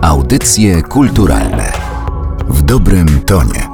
Audycje kulturalne w dobrym tonie.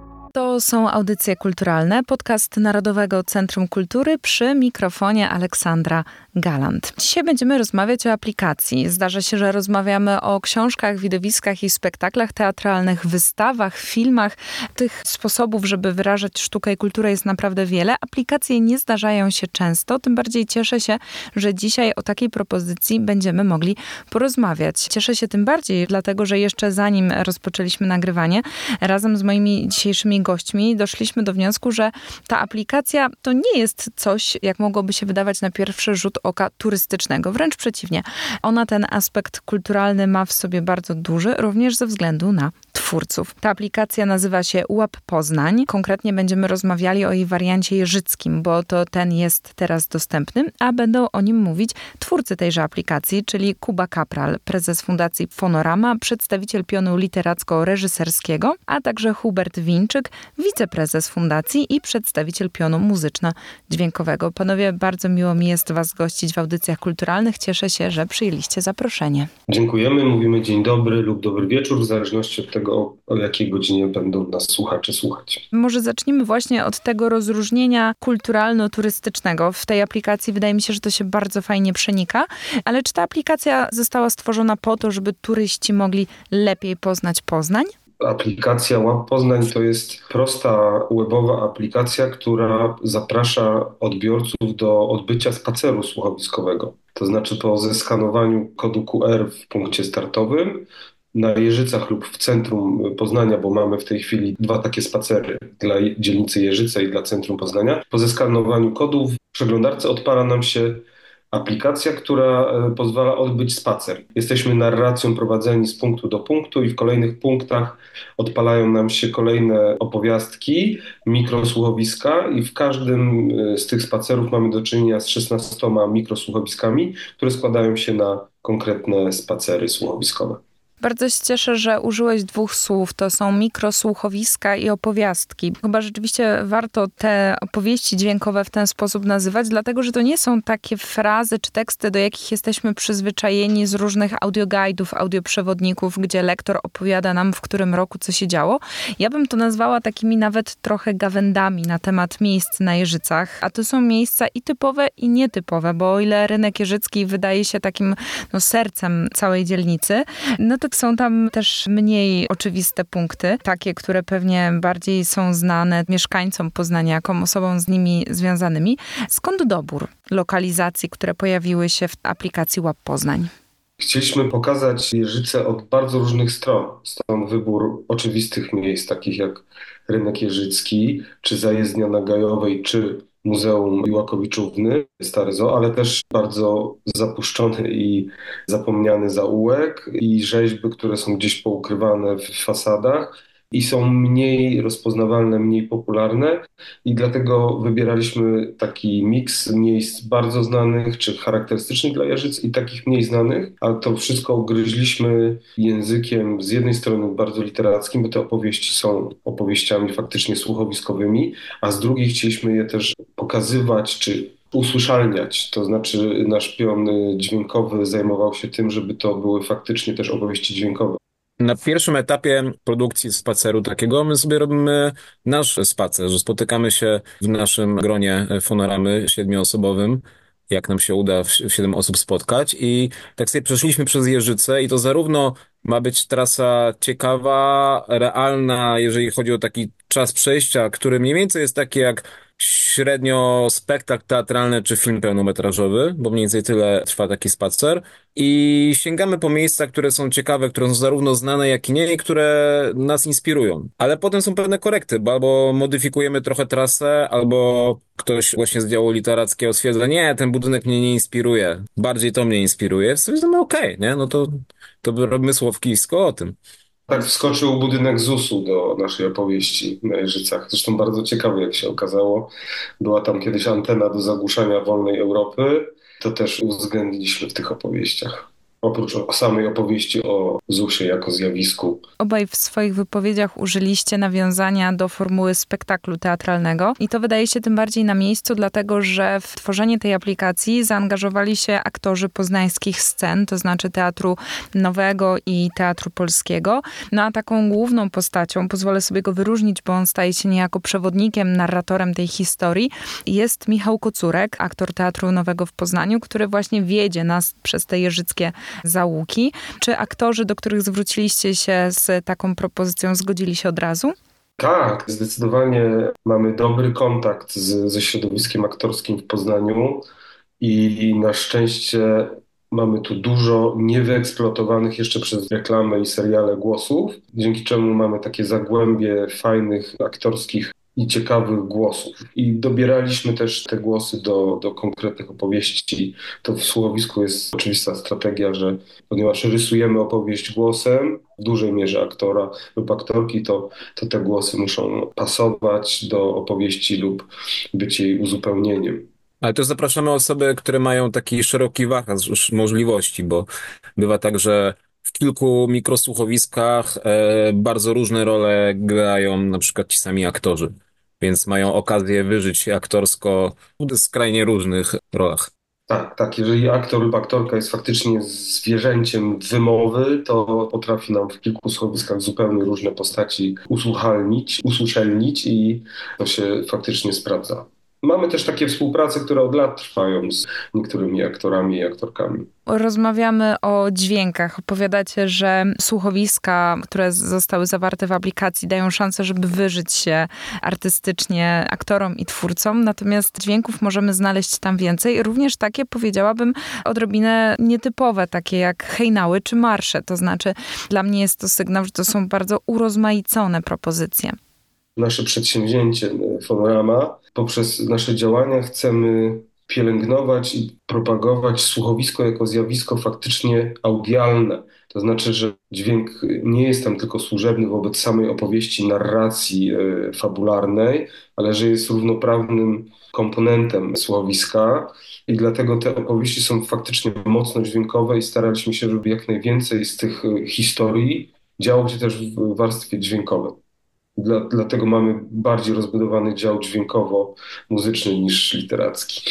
To są audycje kulturalne, podcast Narodowego Centrum Kultury przy mikrofonie Aleksandra Galant. Dzisiaj będziemy rozmawiać o aplikacji. Zdarza się, że rozmawiamy o książkach, widowiskach i spektaklach teatralnych, wystawach, filmach. Tych sposobów, żeby wyrażać sztukę i kulturę jest naprawdę wiele. Aplikacje nie zdarzają się często, tym bardziej cieszę się, że dzisiaj o takiej propozycji będziemy mogli porozmawiać. Cieszę się tym bardziej, dlatego że jeszcze zanim rozpoczęliśmy nagrywanie, razem z moimi dzisiejszymi gośćmi doszliśmy do wniosku, że ta aplikacja to nie jest coś, jak mogłoby się wydawać na pierwszy rzut oka, turystycznego. Wręcz przeciwnie. Ona ten aspekt kulturalny ma w sobie bardzo duży, również ze względu na twórców. Ta aplikacja nazywa się Łap Poznań. Konkretnie będziemy rozmawiali o jej wariancie jeżyckim, bo to ten jest teraz dostępny, a będą o nim mówić twórcy tejże aplikacji, czyli Kuba Kapral, prezes Fundacji Fonorama, przedstawiciel pionu literacko-reżyserskiego, a także Hubert Winczyk, wiceprezes fundacji i przedstawiciel pionu muzyczno-dźwiękowego. Panowie, bardzo miło mi jest was gościć w audycjach kulturalnych. Cieszę się, że przyjęliście zaproszenie. Dziękujemy, mówimy dzień dobry lub dobry wieczór, w zależności od tego, o jakiej godzinie będą nas słuchacze słuchać. Może zacznijmy właśnie od tego rozróżnienia kulturalno-turystycznego. W tej aplikacji wydaje mi się, że to się bardzo fajnie przenika, ale czy ta aplikacja została stworzona po to, żeby turyści mogli lepiej poznać Poznań? Aplikacja Łap Poznań to jest prosta webowa aplikacja, która zaprasza odbiorców do odbycia spaceru słuchowiskowego. To znaczy po zeskanowaniu kodu QR w punkcie startowym na Jeżycach lub w centrum Poznania, bo mamy w tej chwili dwa takie spacery dla dzielnicy Jeżyce i dla centrum Poznania. Po zeskanowaniu kodu w przeglądarce odpala nam się aplikacja, która pozwala odbyć spacer. Jesteśmy narracją prowadzeni z punktu do punktu i w kolejnych punktach odpalają nam się kolejne opowiastki, mikrosłuchowiska i w każdym z tych spacerów mamy do czynienia z 16 mikrosłuchowiskami, które składają się na konkretne spacery słuchowiskowe. Bardzo się cieszę, że użyłeś dwóch słów. To są mikrosłuchowiska i opowiastki. Chyba rzeczywiście warto te opowieści dźwiękowe w ten sposób nazywać, dlatego że to nie są takie frazy czy teksty, do jakich jesteśmy przyzwyczajeni z różnych audioguidów, audioprzewodników, gdzie lektor opowiada nam, w którym roku co się działo. Ja bym to nazwała takimi nawet trochę gawędami na temat miejsc na Jeżycach, a to są miejsca i typowe, i nietypowe, bo o ile rynek jeżycki wydaje się takim sercem całej dzielnicy, no to są tam też mniej oczywiste punkty, takie, które pewnie bardziej są znane mieszkańcom Poznania, jako osobom z nimi związanymi. Skąd dobór lokalizacji, które pojawiły się w aplikacji Łap Poznań? Chcieliśmy pokazać Jeżyce od bardzo różnych stron. Stąd wybór oczywistych miejsc, takich jak rynek jeżycki, czy zajezdnia na Gajowej, czy Muzeum Iłakowiczówny, Stare Zoo, ale też bardzo zapuszczony i zapomniany zaułek i rzeźby, które są gdzieś poukrywane w fasadach i są mniej rozpoznawalne, mniej popularne i dlatego wybieraliśmy taki miks miejsc bardzo znanych czy charakterystycznych dla Jeżyc i takich mniej znanych, a to wszystko ugryźliśmy językiem z jednej strony bardzo literackim, bo te opowieści są opowieściami faktycznie słuchowiskowymi, a z drugiej chcieliśmy je też pokazywać czy usłyszalniać, to znaczy nasz pion dźwiękowy zajmował się tym, żeby to były faktycznie też opowieści dźwiękowe. Na pierwszym etapie produkcji spaceru takiego my sobie robimy nasz spacer, że spotykamy się w naszym gronie Fonoramy 7-osobowym, jak nam się uda w 7 osób spotkać i tak sobie przeszliśmy przez Jeżyce i to zarówno ma być trasa ciekawa, realna, jeżeli chodzi o taki czas przejścia, który mniej więcej jest taki jak średnio spektakl teatralny czy film pełnometrażowy, bo mniej więcej tyle trwa taki spacer. I sięgamy po miejsca, które są ciekawe, które są zarówno znane, jak i nie, i które nas inspirują. Ale potem są pewne korekty, bo albo modyfikujemy trochę trasę, albo ktoś właśnie z działu literackiego stwierdza, nie, ten budynek mnie nie inspiruje, bardziej to mnie inspiruje. No okej, nie? No to robimy słowkisko o tym. Tak wskoczył budynek ZUS-u do naszej opowieści na Jeżycach. Zresztą bardzo ciekawy, jak się okazało. Była tam kiedyś antena do zagłuszania wolnej Europy. To też uwzględniliśmy w tych opowieściach. oprócz samej opowieści o ZUS-ie jako zjawisku. Obaj w swoich wypowiedziach użyliście nawiązania do formuły spektaklu teatralnego i to wydaje się tym bardziej na miejscu, dlatego że w tworzenie tej aplikacji zaangażowali się aktorzy poznańskich scen, to znaczy Teatru Nowego i Teatru Polskiego. No a taką główną postacią, pozwolę sobie go wyróżnić, bo on staje się niejako przewodnikiem, narratorem tej historii, jest Michał Kocurek, aktor Teatru Nowego w Poznaniu, który właśnie wiedzie nas przez te jeżyckie zaułki. Czy aktorzy, do których zwróciliście się z taką propozycją, zgodzili się od razu? Tak, zdecydowanie mamy dobry kontakt ze środowiskiem aktorskim w Poznaniu i na szczęście mamy tu dużo niewyeksploatowanych jeszcze przez reklamę i seriale głosów, dzięki czemu mamy takie zagłębie fajnych aktorskich i ciekawych głosów. I dobieraliśmy też te głosy do konkretnych opowieści. To w słuchowisku jest oczywista strategia, że ponieważ rysujemy opowieść głosem, w dużej mierze aktora lub aktorki, to te głosy muszą pasować do opowieści lub być jej uzupełnieniem. Ale też zapraszamy osoby, które mają taki szeroki wachlarz możliwości, bo bywa tak, że w kilku mikrosłuchowiskach bardzo różne role grają na przykład ci sami aktorzy, więc mają okazję wyżyć się aktorsko w skrajnie różnych rolach. Tak, tak. Jeżeli aktor lub aktorka jest faktycznie zwierzęciem wymowy, to potrafi nam w kilku słuchowiskach zupełnie różne postaci usłyszalnić i to się faktycznie sprawdza. Mamy też takie współprace, które od lat trwają z niektórymi aktorami i aktorkami. Rozmawiamy o dźwiękach. Opowiadacie, że słuchowiska, które zostały zawarte w aplikacji, dają szansę, żeby wyżyć się artystycznie aktorom i twórcom, natomiast dźwięków możemy znaleźć tam więcej. Również takie, powiedziałabym, odrobinę nietypowe, takie jak hejnały czy marsze. To znaczy, dla mnie jest to sygnał, że to są bardzo urozmaicone propozycje. Nasze przedsięwzięcie Fonorama, poprzez nasze działania chcemy pielęgnować i propagować słuchowisko jako zjawisko faktycznie audialne. To znaczy, że dźwięk nie jest tam tylko służebny wobec samej opowieści, narracji fabularnej, ale że jest równoprawnym komponentem słuchowiska i dlatego te opowieści są faktycznie mocno dźwiękowe i staraliśmy się, żeby jak najwięcej z tych historii działo się też w warstwie dźwiękowej. Dlatego mamy bardziej rozbudowany dział dźwiękowo-muzyczny niż literacki.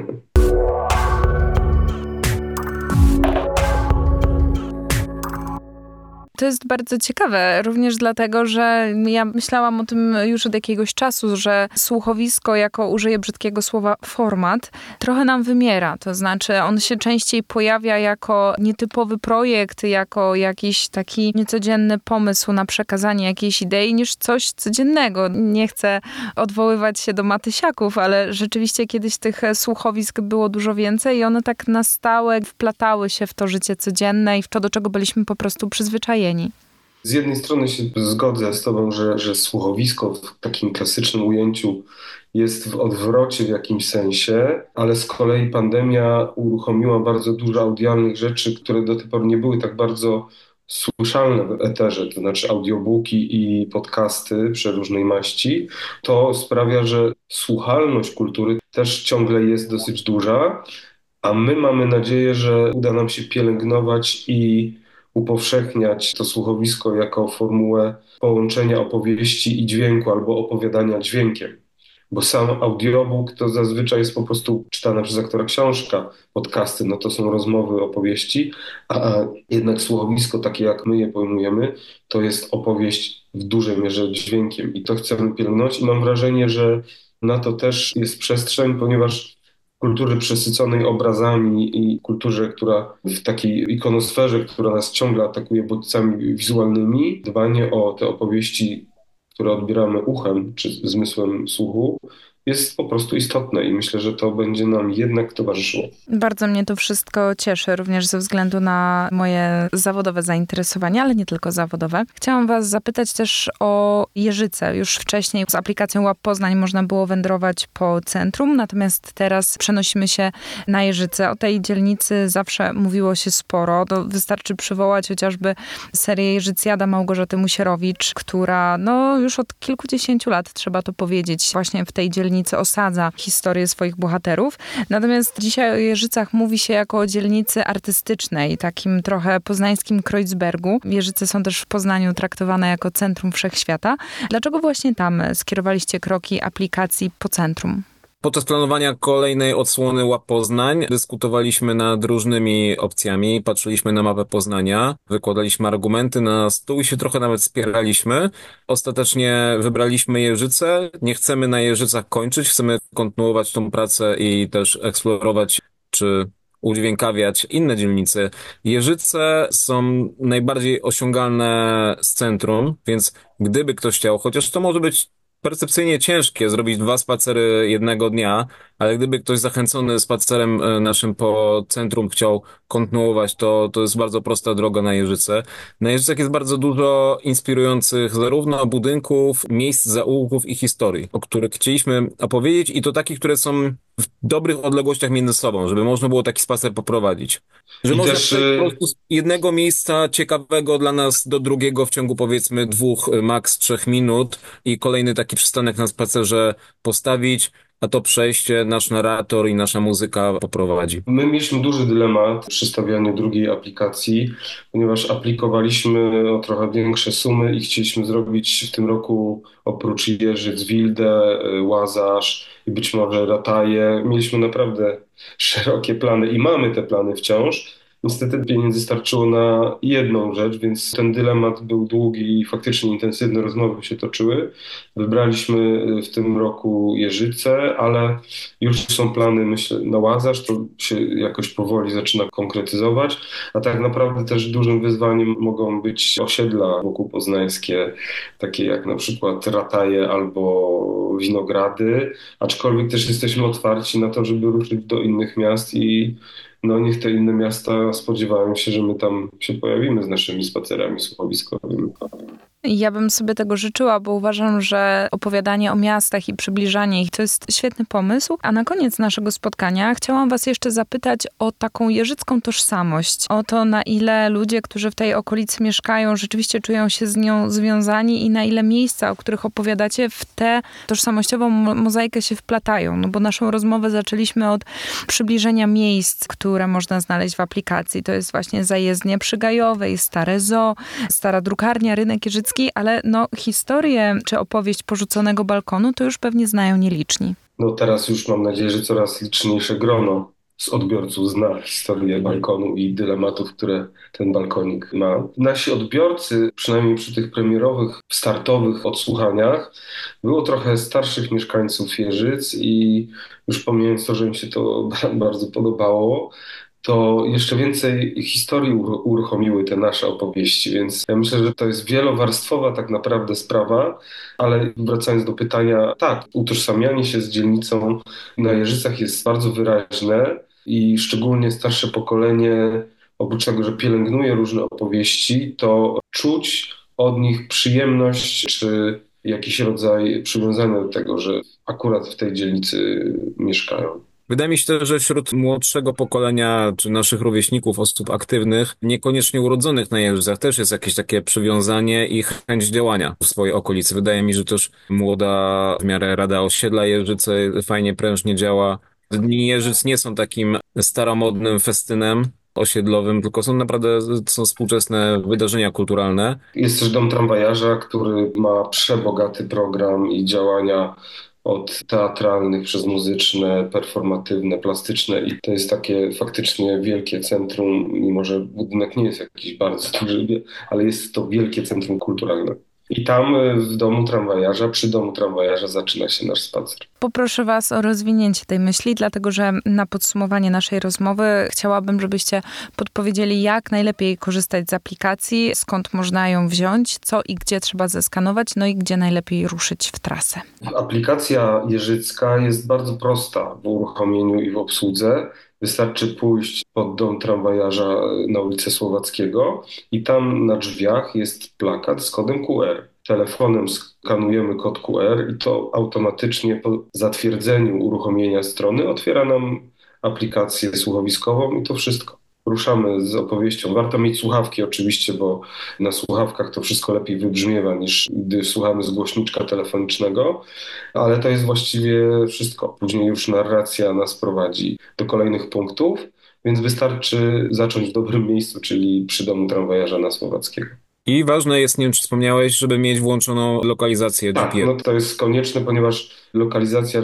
To jest bardzo ciekawe, również dlatego, że ja myślałam o tym już od jakiegoś czasu, że słuchowisko, jako użyję brzydkiego słowa format, trochę nam wymiera. To znaczy on się częściej pojawia jako nietypowy projekt, jako jakiś taki niecodzienny pomysł na przekazanie jakiejś idei, niż coś codziennego. Nie chcę odwoływać się do Matysiaków, ale rzeczywiście kiedyś tych słuchowisk było dużo więcej i one tak na stałe wplatały się w to życie codzienne i w to, do czego byliśmy po prostu przyzwyczajeni. Z jednej strony się zgodzę z tobą, że słuchowisko w takim klasycznym ujęciu jest w odwrocie w jakimś sensie, ale z kolei pandemia uruchomiła bardzo dużo audialnych rzeczy, które do tej pory nie były tak bardzo słyszalne w eterze, to znaczy audiobooki i podcasty przeróżnej maści. To sprawia, że słuchalność kultury też ciągle jest dosyć duża, a my mamy nadzieję, że uda nam się pielęgnować i upowszechniać to słuchowisko jako formułę połączenia opowieści i dźwięku albo opowiadania dźwiękiem. Bo sam audiobook to zazwyczaj jest po prostu czytana przez aktora książka, podcasty, no to są rozmowy, opowieści, a jednak słuchowisko, takie jak my je pojmujemy, to jest opowieść w dużej mierze dźwiękiem i to chcemy pielęgnować i mam wrażenie, że na to też jest przestrzeń, ponieważ kultury przesyconej obrazami i kulturze, która w takiej ikonosferze, która nas ciągle atakuje bodźcami wizualnymi, dbanie o te opowieści, które odbieramy uchem czy zmysłem słuchu, jest po prostu istotne i myślę, że to będzie nam jednak towarzyszyło. Bardzo mnie to wszystko cieszy, również ze względu na moje zawodowe zainteresowania, ale nie tylko zawodowe. Chciałam was zapytać też o Jeżyce. Już wcześniej z aplikacją Łap Poznań można było wędrować po centrum, natomiast teraz przenosimy się na Jeżyce. O tej dzielnicy zawsze mówiło się sporo. To wystarczy przywołać chociażby serię Jeżycjada Małgorzaty Musierowicz, która już od kilkudziesięciu lat, trzeba to powiedzieć, właśnie w tej dzielnicy dzielnicy osadza historię swoich bohaterów. Natomiast dzisiaj o Jeżycach mówi się jako o dzielnicy artystycznej, takim trochę poznańskim Kreuzbergu. Jeżyce są też w Poznaniu traktowane jako centrum wszechświata. Dlaczego właśnie tam skierowaliście kroki aplikacji po centrum? Podczas planowania kolejnej odsłony Łap Poznań dyskutowaliśmy nad różnymi opcjami, patrzyliśmy na mapę Poznania, wykładaliśmy argumenty na stół i się trochę nawet spieraliśmy. Ostatecznie wybraliśmy Jeżyce. Nie chcemy na Jeżycach kończyć, chcemy kontynuować tą pracę i też eksplorować czy udźwiękawiać inne dzielnice. Jeżyce są najbardziej osiągalne z centrum, więc gdyby ktoś chciał, chociaż to może być percepcyjnie ciężkie zrobić 2 spacery jednego dnia, ale gdyby ktoś zachęcony spacerem naszym po centrum chciał kontynuować, to jest bardzo prosta droga na Jeżyce. Na Jeżycach jest bardzo dużo inspirujących zarówno budynków, miejsc, zaułków i historii, o których chcieliśmy opowiedzieć i to takich, które są w dobrych odległościach między sobą, żeby można było taki spacer poprowadzić. Że I można też, przejść po prostu z jednego miejsca ciekawego dla nas do drugiego w ciągu powiedzmy 2, maks 3 minut i kolejny taki przystanek na spacerze postawić, a to przejście nasz narrator i nasza muzyka poprowadzi. My mieliśmy duży dylemat przy stawianiu drugiej aplikacji, ponieważ aplikowaliśmy o trochę większe sumy i chcieliśmy zrobić w tym roku oprócz Jeżyc, Wildę, Łazarz i być może Rataje. Mieliśmy naprawdę szerokie plany i mamy te plany wciąż. Niestety pieniędzy starczyło na jedną rzecz, więc ten dylemat był długi i faktycznie intensywne rozmowy się toczyły. Wybraliśmy w tym roku Jeżyce, ale już są plany, myślę, na Łazarz, to się jakoś powoli zaczyna konkretyzować, a tak naprawdę też dużym wyzwaniem mogą być osiedla wokół poznańskie, takie jak na przykład Rataje albo Winogrady, aczkolwiek też jesteśmy otwarci na to, żeby ruszyć do innych miast i no niech te inne miasta spodziewają się, że my tam się pojawimy z naszymi spacerami słuchowiskowymi. Ja bym sobie tego życzyła, bo uważam, że opowiadanie o miastach i przybliżanie ich to jest świetny pomysł. A na koniec naszego spotkania chciałam was jeszcze zapytać o taką jeżycką tożsamość. O to, na ile ludzie, którzy w tej okolicy mieszkają, rzeczywiście czują się z nią związani i na ile miejsca, o których opowiadacie, w tę tożsamościową mozaikę się wplatają. No bo naszą rozmowę zaczęliśmy od przybliżenia miejsc, które można znaleźć w aplikacji. To jest właśnie zajezdnia przy Gajowej, stare zoo, stara drukarnia, rynek jeżycki, ale no historię czy opowieść porzuconego balkonu to już pewnie znają nieliczni. No teraz już mam nadzieję, że coraz liczniejsze grono z odbiorców zna historię balkonu i dylematów, które ten balkonik ma. Nasi odbiorcy, przynajmniej przy tych premierowych, startowych odsłuchaniach, było trochę starszych mieszkańców Jeżyc i już pomijając to, że im się to bardzo podobało, to jeszcze więcej historii uruchomiły te nasze opowieści, więc ja myślę, że to jest wielowarstwowa tak naprawdę sprawa, ale wracając do pytania, tak, utożsamianie się z dzielnicą na Jeżycach jest bardzo wyraźne i szczególnie starsze pokolenie, oprócz tego, że pielęgnuje różne opowieści, to czuć od nich przyjemność czy jakiś rodzaj przywiązania do tego, że akurat w tej dzielnicy mieszkają. Wydaje mi się też, że wśród młodszego pokolenia, czy naszych rówieśników, osób aktywnych, niekoniecznie urodzonych na Jeżycach, też jest jakieś takie przywiązanie i chęć działania w swojej okolicy. Wydaje mi się, że też młoda w miarę Rada Osiedla Jeżyce fajnie, prężnie działa. Dni Jeżyc nie są takim staromodnym festynem osiedlowym, tylko są współczesne wydarzenia kulturalne. Jest też Dom Tramwajarza, który ma przebogaty program i działania od teatralnych przez muzyczne, performatywne, plastyczne i to jest takie faktycznie wielkie centrum, mimo że budynek nie jest jakiś bardzo duży, ale jest to wielkie centrum kulturalne. I tam w Domu Tramwajarza, przy Domu Tramwajarza zaczyna się nasz spacer. Poproszę was o rozwinięcie tej myśli, dlatego że na podsumowanie naszej rozmowy chciałabym, żebyście podpowiedzieli, jak najlepiej korzystać z aplikacji, skąd można ją wziąć, co i gdzie trzeba zeskanować, no i gdzie najlepiej ruszyć w trasę. Aplikacja jeżycka jest bardzo prosta w uruchomieniu i w obsłudze. Wystarczy pójść pod Dom Tramwajarza na ulicę Słowackiego i tam na drzwiach jest plakat z kodem QR. Telefonem skanujemy kod QR i to automatycznie po zatwierdzeniu uruchomienia strony otwiera nam aplikację słuchowiskową i to wszystko. ruszamy z opowieścią. Warto mieć słuchawki oczywiście, bo na słuchawkach to wszystko lepiej wybrzmiewa niż gdy słuchamy z głośniczka telefonicznego, ale to jest właściwie wszystko. Później już narracja nas prowadzi do kolejnych punktów, więc wystarczy zacząć w dobrym miejscu, czyli przy domu tramwajarza na Słowackiego. I ważne jest, nie wiem czy wspomniałeś, żeby mieć włączoną lokalizację Tak, GPS. no to jest konieczne, ponieważ lokalizacja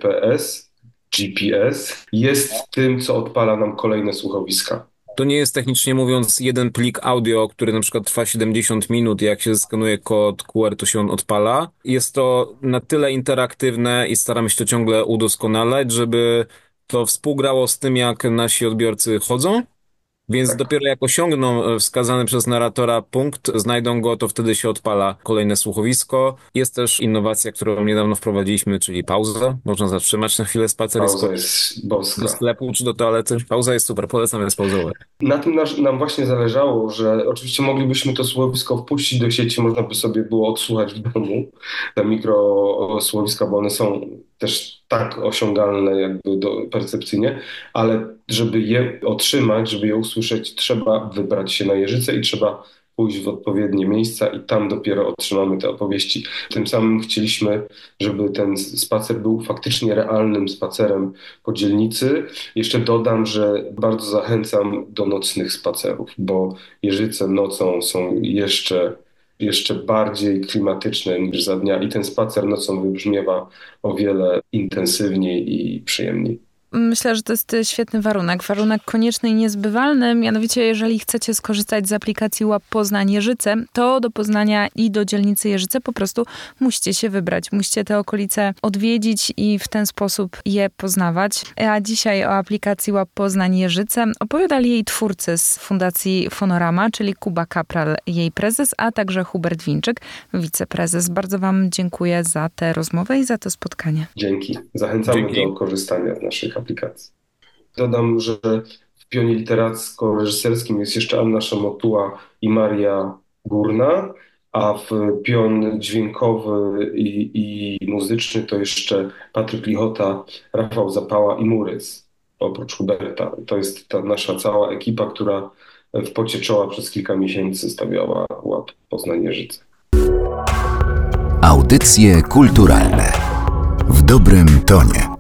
GPS jest tym, co odpala nam kolejne słuchowiska. To nie jest technicznie mówiąc jeden plik audio, który na przykład trwa 70 minut i jak się skanuje kod QR, to się on odpala. Jest to na tyle interaktywne i staramy się to ciągle udoskonalać, żeby to współgrało z tym, jak nasi odbiorcy chodzą. Więc Tak. dopiero jak osiągną wskazany przez narratora punkt, znajdą go, to wtedy się odpala kolejne słuchowisko. Jest też innowacja, którą niedawno wprowadziliśmy, czyli pauza. Można zatrzymać na chwilę spacer i Pauza skoczyć jest do boska. sklepu czy do toalety. Pauza jest super, polecam spauzować. Na tym nam właśnie zależało, że oczywiście moglibyśmy to słuchowisko wpuścić do sieci, można by sobie było odsłuchać w domu, te mikrosłuchowiska, bo one są też tak osiągalne jakby percepcyjnie, ale żeby je otrzymać, żeby je usłyszeć, trzeba wybrać się na Jeżycę i trzeba pójść w odpowiednie miejsca i tam dopiero otrzymamy te opowieści. Tym samym chcieliśmy, żeby ten spacer był faktycznie realnym spacerem po dzielnicy. Jeszcze dodam, że bardzo zachęcam do nocnych spacerów, bo Jeżyce nocą są jeszcze bardziej klimatyczne niż za dnia i ten spacer nocą wybrzmiewa o wiele intensywniej i przyjemniej. Myślę, że to jest świetny warunek konieczny i niezbywalny. Mianowicie, jeżeli chcecie skorzystać z aplikacji Łap Poznań Jeżyce, to do Poznania i do dzielnicy Jeżyce po prostu musicie się wybrać. Musicie te okolice odwiedzić i w ten sposób je poznawać. A dzisiaj o aplikacji Łap Poznań Jeżyce opowiadali jej twórcy z Fundacji Fonorama, czyli Kuba Kapral, jej prezes, a także Hubert Winczyk, wiceprezes. Bardzo wam dziękuję za tę rozmowę i za to spotkanie. Dzięki. Zachęcamy Dzięki. do korzystania z naszych aplikacji. Dodam, że w pionie literacko-reżyserskim jest jeszcze Anna Szamotuła i Maria Górna, a w pion dźwiękowy i muzyczny to jeszcze Patryk Lichota, Rafał Zapała i Murys, oprócz Huberta. To jest ta nasza cała ekipa, która w pocie czoła przez kilka miesięcy stawiała Łap Poznań Jeżyce. Audycje kulturalne w dobrym tonie.